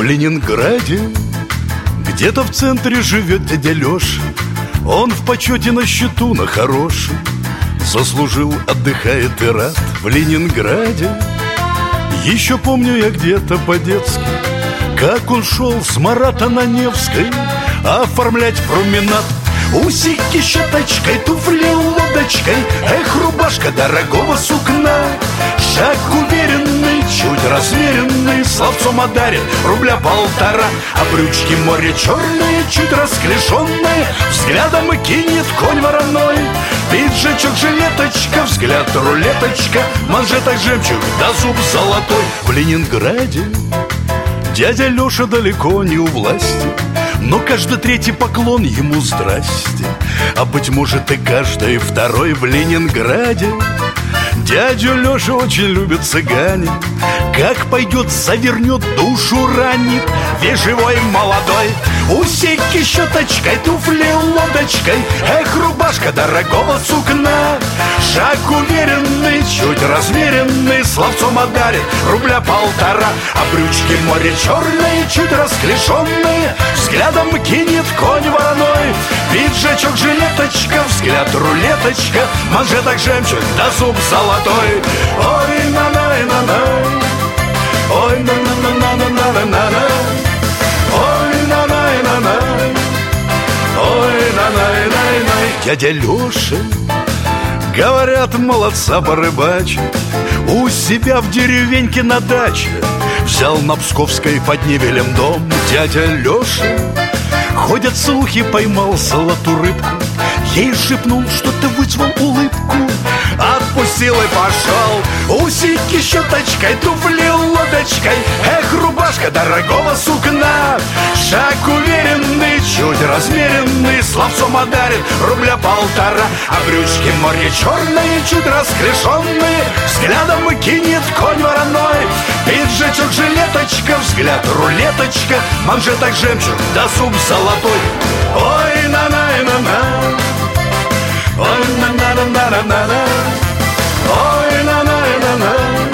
Ленинграде где-то в центре живет дядя Леша. Он в почете на счету, на хорошем. Заслужил, отдыхает и рад в Ленинграде. Еще помню я где-то по-детски, как он шел с Марата на Невской оформлять променад. Усики щеточкой, туфли лодочкой, эх, рубашка дорогого сукна. Шаг уверенный, чуть размеренный, словцом одарит рубля 1,5. А брючки море черные, чуть расклешенные, взглядом и кинет конь вороной. Пиджачок, жилеточка, взгляд рулеточка, манжеток жемчуг, да зуб золотой. В Ленинграде дядя Леша далеко не у власти, но каждый третий поклон ему здрасте. А быть может и каждый второй в Ленинграде. Дядю Лешу очень любят цыгане. Как пойдет, завернет, душу ранит. Весь живой молодой. Усики щеточкой, туфли лодочкой, эх, рубашка дорогого сукна. Шаг уверенный, чуть размеренный, словцом одарит рубля 1,5. А брючки море черные, чуть расклешенные, взглядом кинет конь вороной. Пиджачок, жилеточка, взгляд рулеточка, манжеток жемчуг, да зуб золотой. Ой, на-най-на-най, ой, на-на-на-на-на-на-на-на, ой, на-най-на-най, ой, на-най-най-най. Дядя Леша, говорят, молодца порыбачил у себя в деревеньке на даче. Взял на Псковской под Невелем дом дядя Леша. Ходят слухи, поймал золотую рыбку, ей шепнул, что-то вызвал улыбку. Отпустил и пошел. Усики щеточкой, туфли лодочкой, эх, рубашка дорогого сукна. Шаг уверенный, чуть размеренный, словцом одарит рубля 1,5. А брючки море черные, чуть раскрешенные, взглядом и кинет конь вороной. Пиджачок, жилеточка, взгляд рулеточка, манжеток жемчуг, да зуб золотой. Ой, на-най-на-на, ой, на-на-на-на-на-на, ой, на-най-на-на,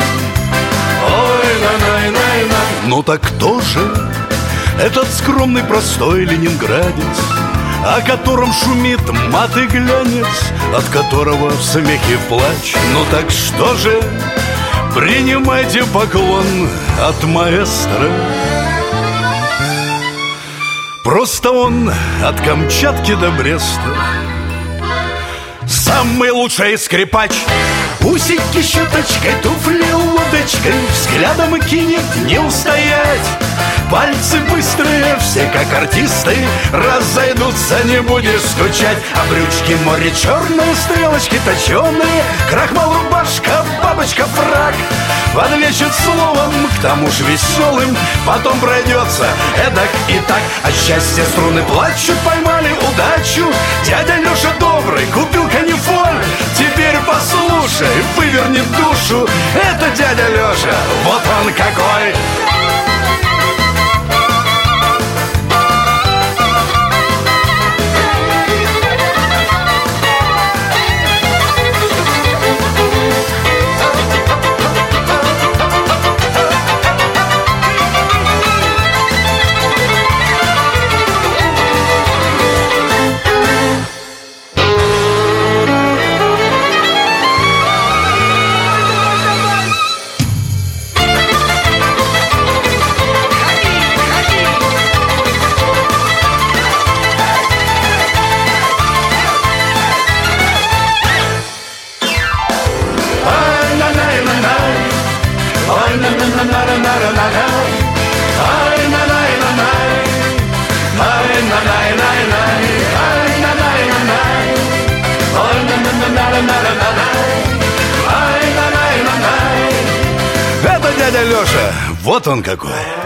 ой, на-най-най-на. Ну так кто же этот скромный простой ленинградец, о котором шумит мат и глянец, от которого в смехе плач? Ну так что же, принимайте поклон от маэстро. Просто он от Камчатки до Бреста самый лучший скрипач. Усики щеточкой, туфли лодочкой, взглядом и кинет, не устоять. Пальцы быстрые, все как артисты, разойдутся, не будешь скучать. А брючки море черные, стрелочки точеные, крахмал рубашка, бабочка фрак. Подвечет словом, к тому ж веселым, потом пройдется эдак и так. От счастья струны плачут, поймали удачу. Дядя Леша добрый, купил канифоль. Теперь послушай, вывернет душу. Это дядя Леша, вот он какой. Это дядя Леша, вот он какой.